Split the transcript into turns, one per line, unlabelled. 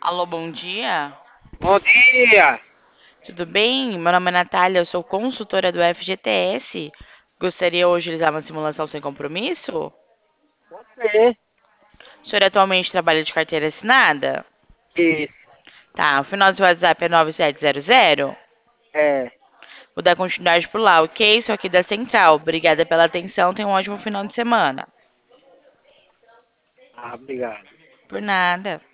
Alô, bom dia.
Bom dia!
Tudo bem? Meu nome é Natália, eu sou consultora do FGTS. Gostaria hoje de realizar uma simulação sem compromisso?
Pode ser.
O senhor atualmente trabalha de carteira assinada?
Isso.
Tá, o final do seu WhatsApp é 9700.
É.
Vou dar continuidade por lá, ok? Sou aqui da Central. Obrigada pela atenção, tenha um ótimo final de semana.
Ah, obrigado.
Por nada.